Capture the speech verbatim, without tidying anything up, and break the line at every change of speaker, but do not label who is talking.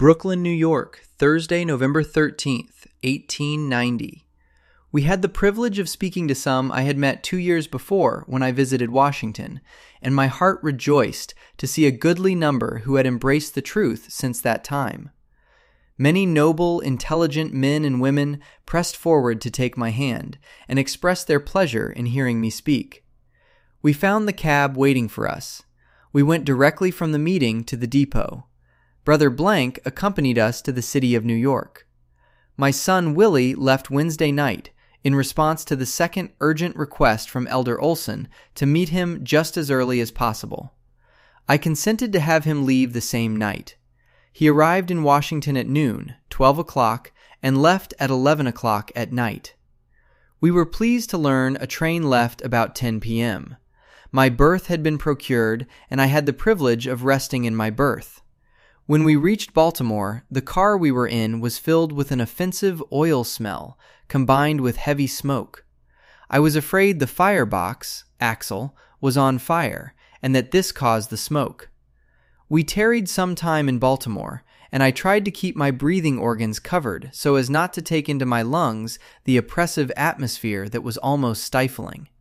Brooklyn, New York, Thursday, November thirteenth, eighteen ninety. We had the privilege of speaking to some I had met two years before when I visited Washington, and my heart rejoiced to see a goodly number who had embraced the truth since that time. Many noble, intelligent men and women pressed forward to take my hand and expressed their pleasure in hearing me speak. We found the cab waiting for us. We went directly from the meeting to the depot. Brother Blank accompanied us to the city of New York. My son Willie left Wednesday night in response to the second urgent request from Elder Olson to meet him just as early as possible. I consented to have him leave the same night. He arrived in Washington at noon, twelve o'clock, and left at eleven o'clock at night. We were pleased to learn a train left about ten p.m. My berth had been procured, and I had the privilege of resting in my berth. When we reached Baltimore, the car we were in was filled with an offensive oil smell, combined with heavy smoke. I was afraid the firebox, axle, was on fire, and that this caused the smoke. We tarried some time in Baltimore, and I tried to keep my breathing organs covered so as not to take into my lungs the oppressive atmosphere that was almost stifling.